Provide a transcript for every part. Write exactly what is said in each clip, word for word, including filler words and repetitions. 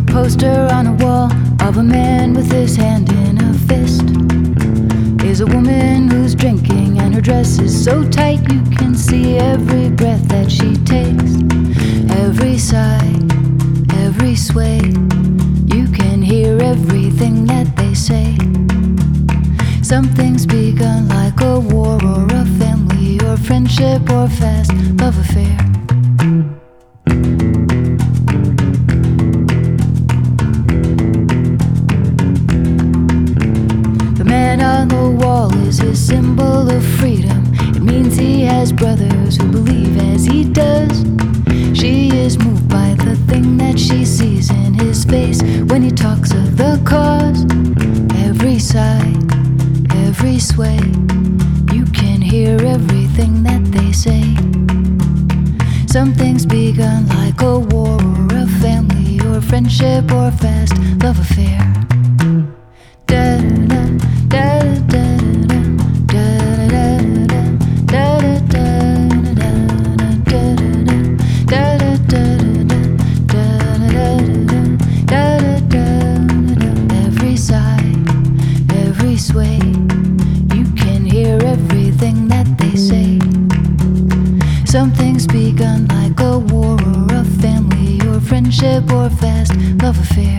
poster on a wall of a man with his hand in a fist is a woman who's drinking, and her dress is so tight you can see every breath that she takes, every sigh, every sway. You can hear everything that they say. Something's begun like a war or a family or friendship or fast love affair. The man on the wall is his symbol of freedom. It means he has brothers who believe as he does. She is moved by the thing that she sees in his face when he talks of the cause. Every sigh, every sway, you can hear everything that they say. Something's begun like a war or a family or friendship or fast love affair. Da-da-da, da-da-da, da-da-da, da-da-da, da-da-da. Every sigh, every sway, you can hear everything that they say. Something's begun like a war or a family or friendship or fast love affair.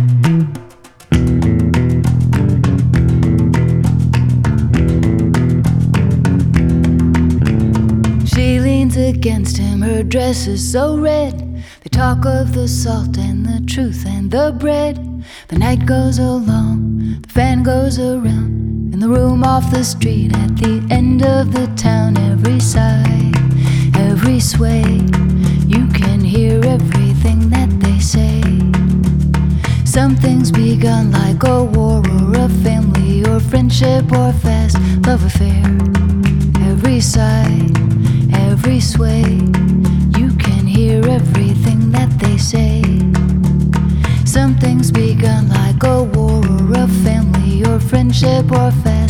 She leans against him, her dress is so red. They talk of the salt and the truth and the bread. The night goes along, the fan goes around, in the room off the street at the end of the town. Every sigh, every sway, you can hear everything that they say. Something's begun like a war or a family or friendship or fast love affair. Every sigh, every sway, you can hear everything that they say. Something's begun like a war or a family or friendship or fast